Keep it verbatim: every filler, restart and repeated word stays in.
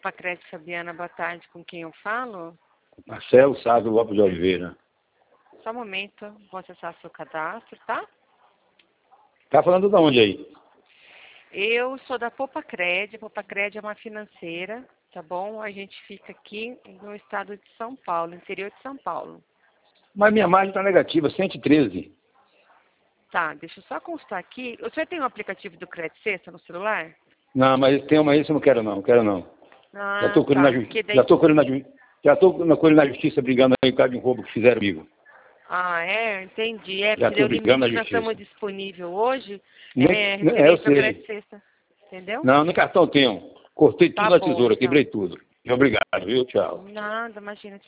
Popacred Fabiana, boa tarde. Com quem eu falo? Marcelo Sávio Lopes de Oliveira. Só um momento, vou acessar seu cadastro, tá? Tá falando de onde aí? Eu sou da Popacred. Popacred é uma financeira, tá bom? A gente fica aqui no estado de São Paulo, interior de São Paulo. Mas minha margem está negativa, cento e treze. Tá, deixa eu só constar aqui. O senhor tem um aplicativo do Credit Sexta no celular? Não, mas tem uma isso eu não quero não, quero não. Ah, já estou com ele tá. na justiça. Daí... Já estou com ele na justiça. Já estou com ele na justiça brigando aí por causa de um roubo que fizeram comigo. Ah, é? Entendi. É, Já porque estou o brigando limite na que nós justiça. estamos disponível hoje Nem, é é, eu referente ao sei. Credit Sexta. Entendeu? Não, no cartão tenho. Cortei tudo Tá na bom, tesoura, então. quebrei tudo. Obrigado, viu? Tchau. Nada, imagina.